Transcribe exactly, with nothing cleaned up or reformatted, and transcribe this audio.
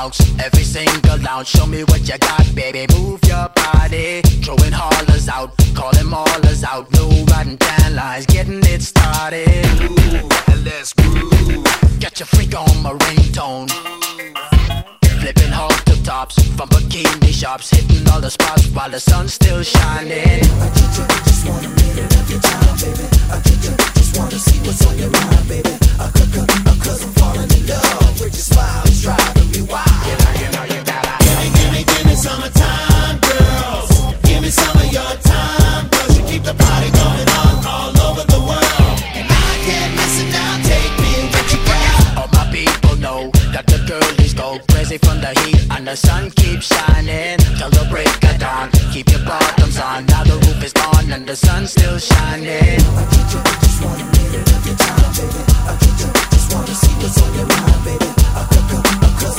bounce, every single lounge. Show me what you got, baby, move your body. Throwing hollers out, calling maulers out. No riding tan lines, getting it started. Ooh, let's groove. Get your freak on my ringtone. Flipping hard to tops from bikini shops, hitting all the spots while the sun's still shining. I get you, just want a minute of your time, baby. I get you, just wanna see what's on your mind, baby. I could, could, cause I'm falling in love with your smile, it's driving me wild. You know, you know, you gotta give me, give me, give me summertime, girls. Give me some of your time, girls. You keep the party going on all over the world, and I can't miss it now. Take me with you, girl. All my people know that the girlies go crazy from the heat and the sun keeps shining till the break of dawn. Keep your bottoms on, now the roof is gone and the sun's still shining. I get you, just want a minute of your time, baby. I get you, just wanna see what's on your mind, baby. I could, cause